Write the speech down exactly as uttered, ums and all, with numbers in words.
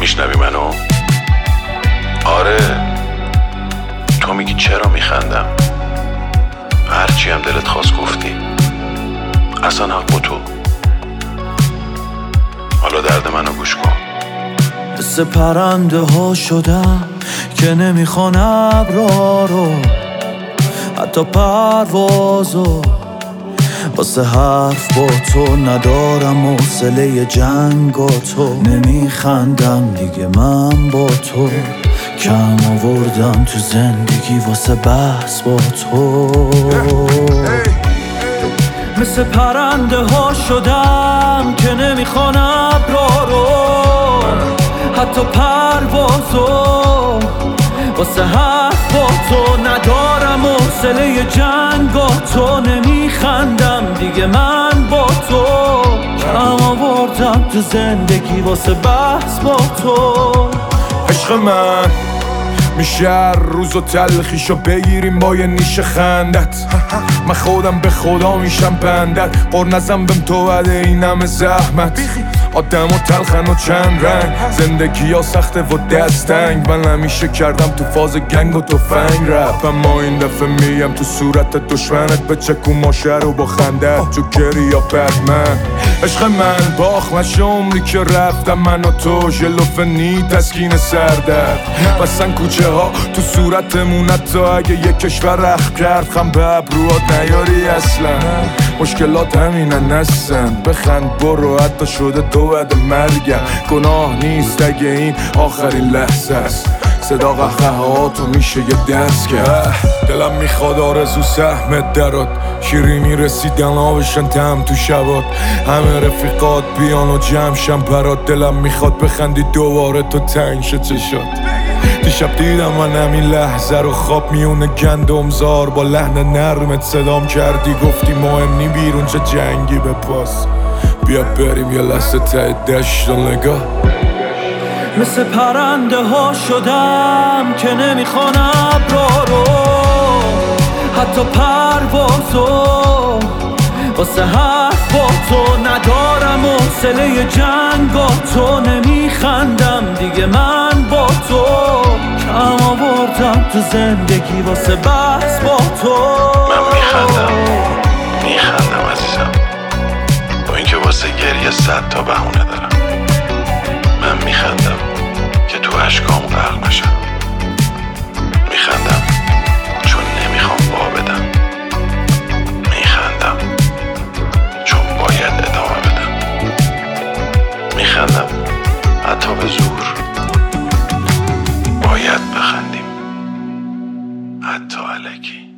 میشنوی منو؟ آره، تو میگی چرا میخندم؟ هرچی هم دلت خواست گفتی، اصلا حق با تو. حالا درد منو گوش کن. مثل پرنده ها شدم که نمیخوان ابرا رو، حتی پروازو. واسه حرف با تو ندارم حوصله جنگ و تو. نمیخندم دیگه من با تو، کم آوردم تو زندگی واسه بحث با تو. مثل پرنده ها شدم که نمیخوان ابرا رو، حتی پروازو. واسه حرف با تو ندارم حوصله جنگ و تو. نمیخندم دیگه من با تو، کم آوردم تو زندگی واسه بحث با تو. عشق من میشه هر روز و تلخیشو بگیریم با یه نیش خندت. من خودم به خدا میشم بندت، قر نزم بهم تو بده این همه زحمت. آدم و تلخن و چند رنگ، زندگی ها سخته و دستنگ. من همیشه کردم تو فاز گنگ و توفنگ رپ، اما این دفعه میم تو صورت دشمنت. به چکو ماشه رو با خندت تو گری یا بدمن. عشق من باخ نشه عمری که رفتم من و تو، ژلوفنی تسکین سردرد. بسن کوچه ها تو صورتمون، حتی اگه یک کشور رخ کرد خم به ابروات نیاری اصلا. مشکلات همینن هستن، بخند برو حتی شده تو بعد مرگم. گناه نیست اگه این آخرین لحظه است، صدا قهقهاتو میشه یه دست کرد. دلم میخواد آرزو سهمت درات، شیرینی رسیدن آبشن تم تو شبات. همه رفیقات بیان و جمعشن برات، دلم میخواد بخندی دوباره تو تنگ شه چشات. دیشب دیدم من همین لحظه رو خواب میونه گندمزار، با لحن نرمت صدام کردی گفتی مهم نی بیرون چه جنگی به پاس. بیا بریم یه لحظه ته دشت و نگاه. مثل پرنده ها شدم که نمیخوان ابرا رو، حتی پروازو. واسه حرف با تو ندارم حوصله جنگ و تو. نمیخندم دیگه من با تو، کم آوردم تو زندگی واسه بحث با تو. من میخندم میخندم عزیزم، با اینکه واسه گریه صد تا بهونه دارم. من میخندم که تو اشکام غرق نشم. میخندم چون نمیخوام وا بدم. میخندم چون باید ادامه بدم. میخندم حتی به زور، باید بخندیم حتی الکی.